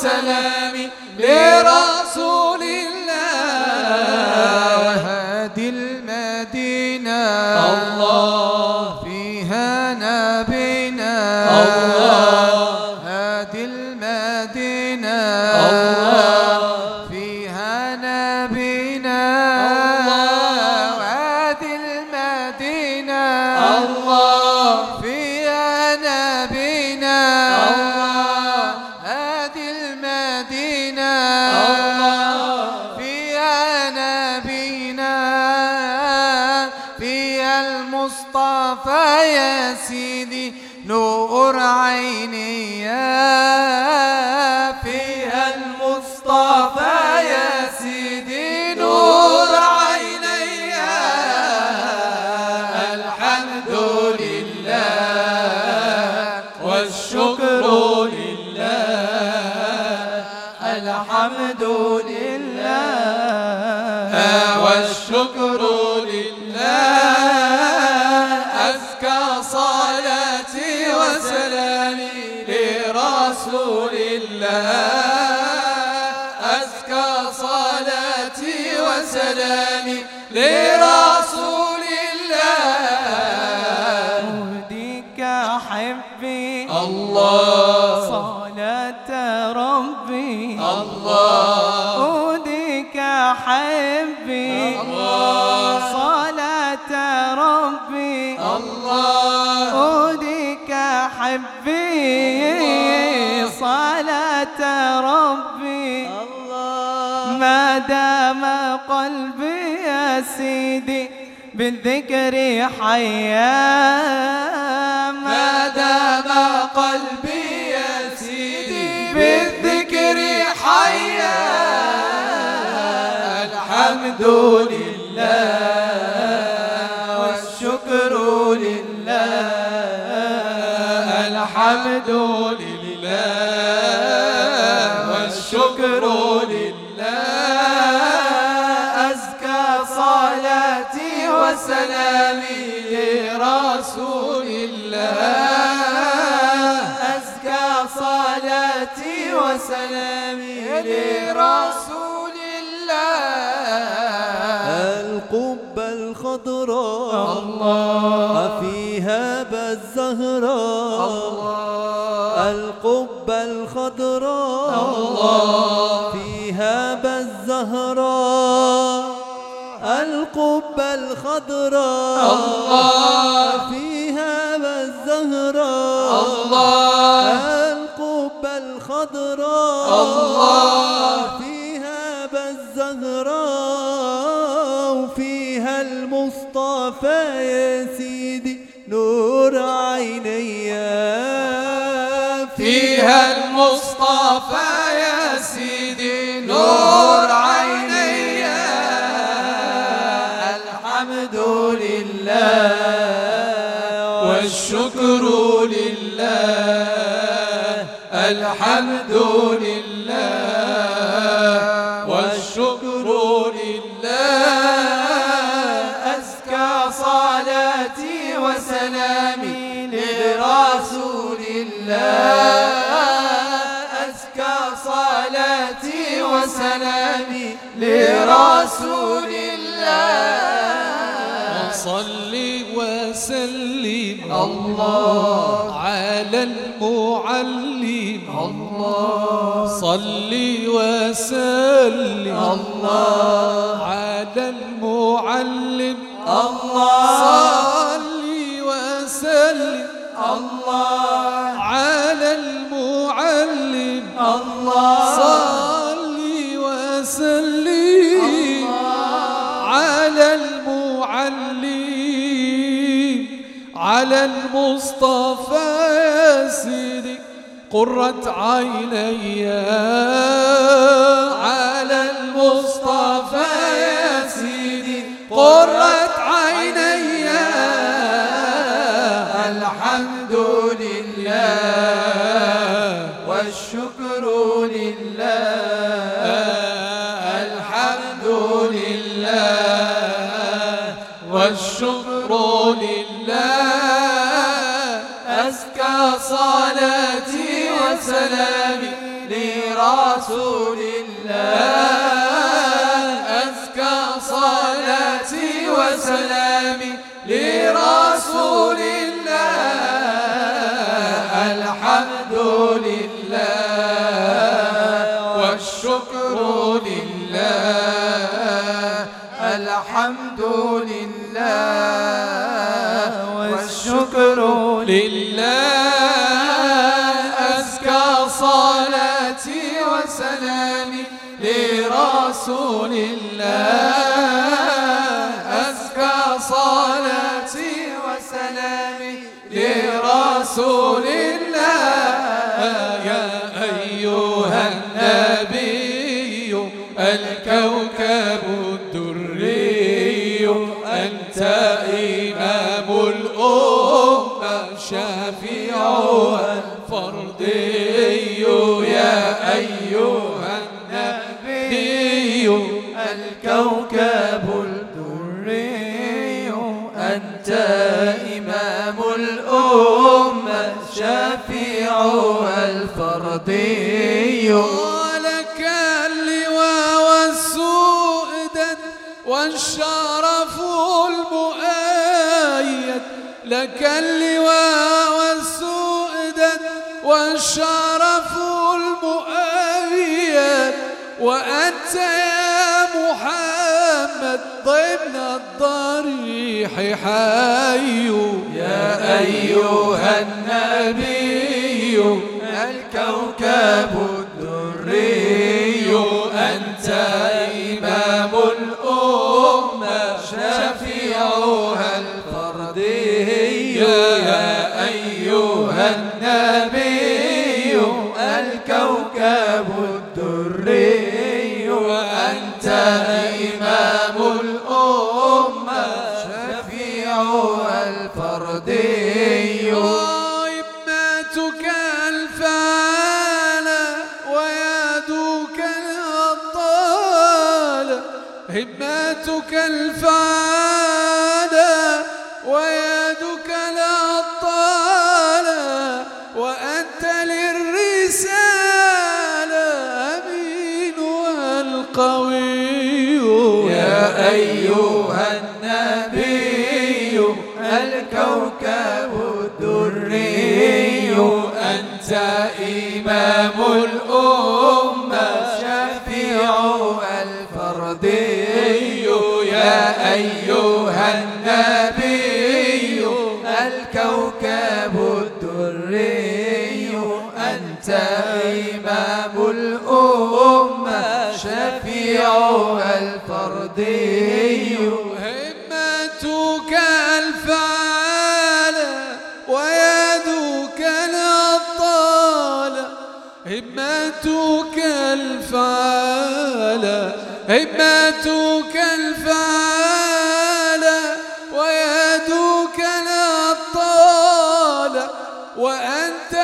وسلامي لرسول الله. هادي المدينة الله فيها نبينا الله. هادي المدينة الله فيها نبينا الله. هادي المدينة الله فيها نبينا الله. هادي المدينة الله فيها نبينا فيها المصطفى يا سيدي نور عيني فيها المصطفى يا سيدي نور عيني. الحمد لله والشكر لله. الحمد لله والشكر لله. أزكى صلاتي وسلامي لرسول الله. أزكى صلاتي وسلامي لرسول الله. أهديك حبي الله صلاة ربي الله. أهديك حبي الله صلاة ربي الله. أهديك حبي صلاة ربي ما دام قلبي يا سيدي بالذكر حيا. ما دام قلبي يا سيدي بالذكر حيا. الحمد لله والشكر لله. الحمد لله والشكر لله. أزكى صلاتي وسلامي لرسول الله. أزكى صلاتي وسلامي لرسول الله. القبة الخضراء الله فيها بالزهراء. القبة الخضراء الله فيها بالزهراء. القبة الخضراء الله فيها بالزهراء. الله القبة الخضراء الله فيها بالزهراء. وفيها المصطفى يا سيدي نور عيني. فيها المصطفى يا سيدي نور عيني. الحمد لله والشكر لله. الحمد لله والشكر لله. أزكى صلاتي وسلامي لرسول الله. أزكى صلاتي وسلامي لرسول الله. صلي وسلم الله على المعلم. الله صلي وسلم الله على المعلم. الله صلي وسلم الله على المعلم. الله صلي وسلم على المعلم. على المصطفى يا سيدي قرة عيني. على المصطفى يا سيدي قرة عيني. الحمد لله والشكر لله. الحمد لله والشكر لله. أزكى صلاتي وسلامي لرسول رسول الله أزكى صلاتي وسلامي لرسول الله الحمد لله والشكر لله الحمد لله والشكر لله أزكى صلاتي وسلامي لرسول الله أزكى صلاتي وسلامي لرسول الله يا أيها النبي الكوكب الدري أنت إمام الأمة شفيعها الفردي يا أيها النبي الكوكب الدري أنت إمام الأمة شفيعها الفردي لك اللواء والسؤدد والشرف المؤيد لك اللواء والسؤدد والشرف المؤيد وأنت يا محمد ضمن الضريح حي يا أيها النبي الكوكب الدري أنت إمام الأمة شفيعها الفردي يا أيها النبي الكوكب الدري أنت إمام الأمة شفيعها الفردي همتك الفعالة ويدك الأبطال همتك الفعالة ويدك الأبطال وأنت للرسالة أمين والقوي يا أيها النبي الكوكب الدري أنت إمام الأمة شفيعها الفردي يا أيها النبي الكوكب الدري أنت إمام الأمة شفيعها الفردي همتك الفعالة ويدك الأبطال همتك الفعالة همتك الفعالة ويدك الأبطال وأنت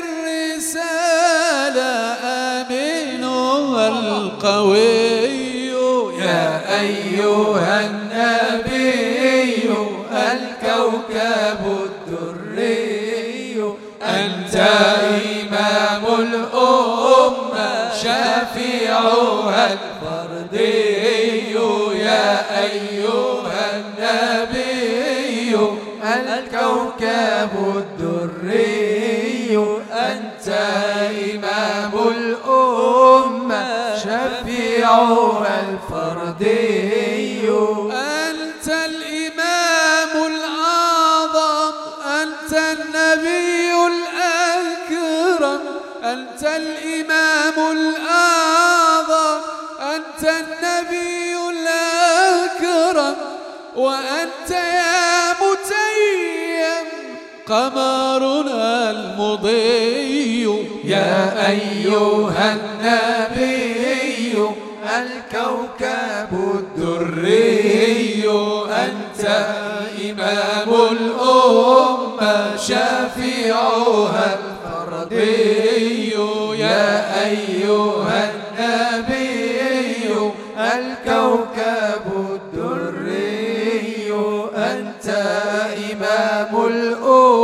للرسالة آمين والقوي يا أيها النبي الكوكب الدري أنت إمام الأمة شفيعها الفردي يا أيها النبي الكوكب الدري أنت إمام الأمة شفيعها الفردي أنت الإمام الأعظم أنت النبي الأكرم أنت الإمام الأعظم أنت النبي الأكرم وأنت يا متيم قمرنا المضي يا أيها النبي الكوكب الدري أنت إمام الأمة شفيعها الفردي يا أيها النبي الكوكب الدري أنت إمام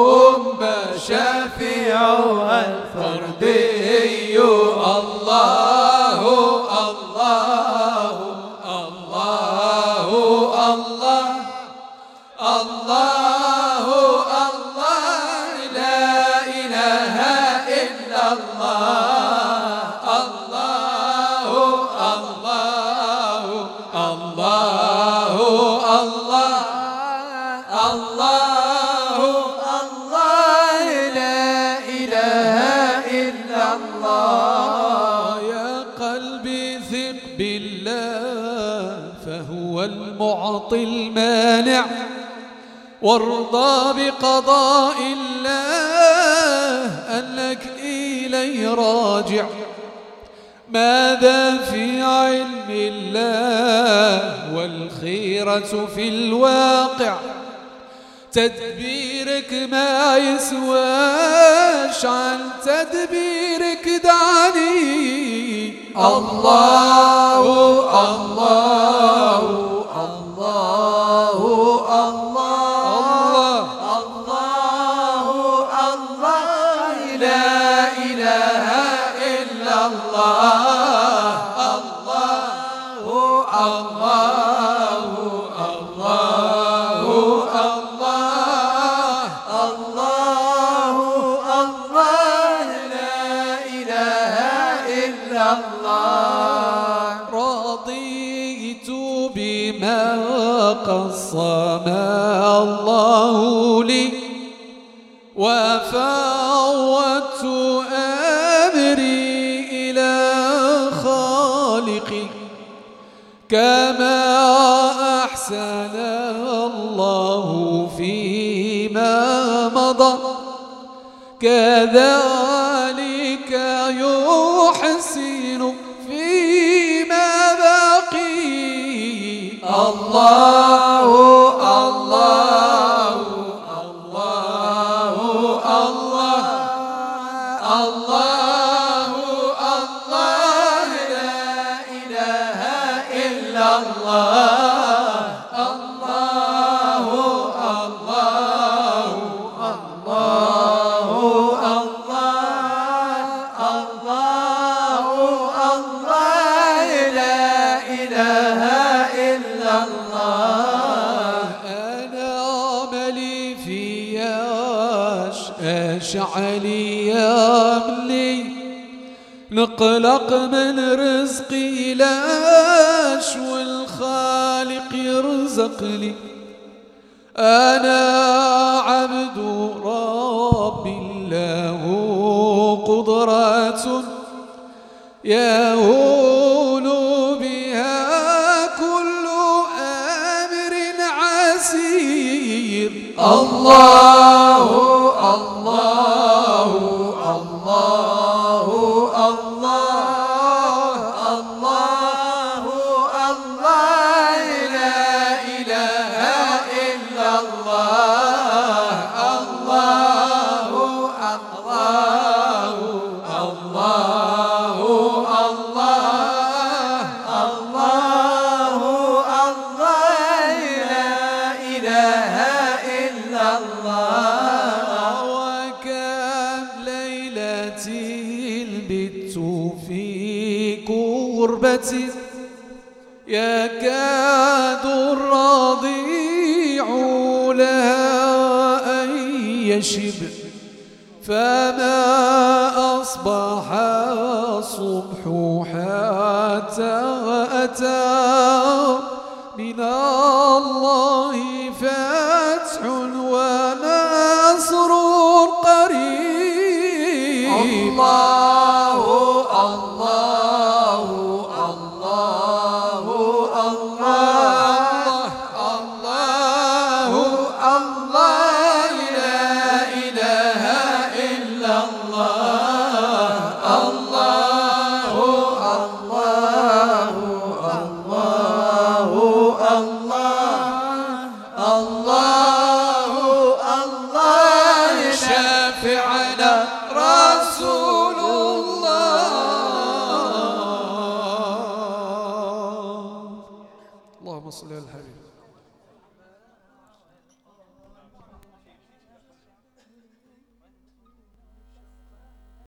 الأمة شفيعها الفردي الله الله الله لا إله إلا الله الله الله الله الله الله الله لا إله إلا الله. يا قلبي ثق بالله فهو المعطي المانع وارضى بقضاء الله أنك إليه راجع. ماذا في علم الله والخيرة في الواقع تدبيرك ما يسواش عن تدبيرك دعني. الله الله الله الله الله الله لا إله إلا الله الله الله الله الله الله لا إله إلا الله. رضيت بما قسم الله لي وفوضت أمري إلى خالقي كما أحسن الله فيما مضى كذلك يحسن فيما بقي. الله الله الله الله الله الله لا إله إلا الله الله الله الله الله الله لا إله إلا الله. أنا عملي فياش أشعلي يملي نقلق من رزقي لاش والخالق يرزق لي. أنا عبد ربي له قدرات يهون بها كل أمر عسير. الله الله الله الله الله الله لا إله إلا الله الله الله الله الله الله لا إله إلا الله. وكم ليلة البت في كربتي يكاد الرضيع لها أن يشب فما أصبح الصبح حتى أتى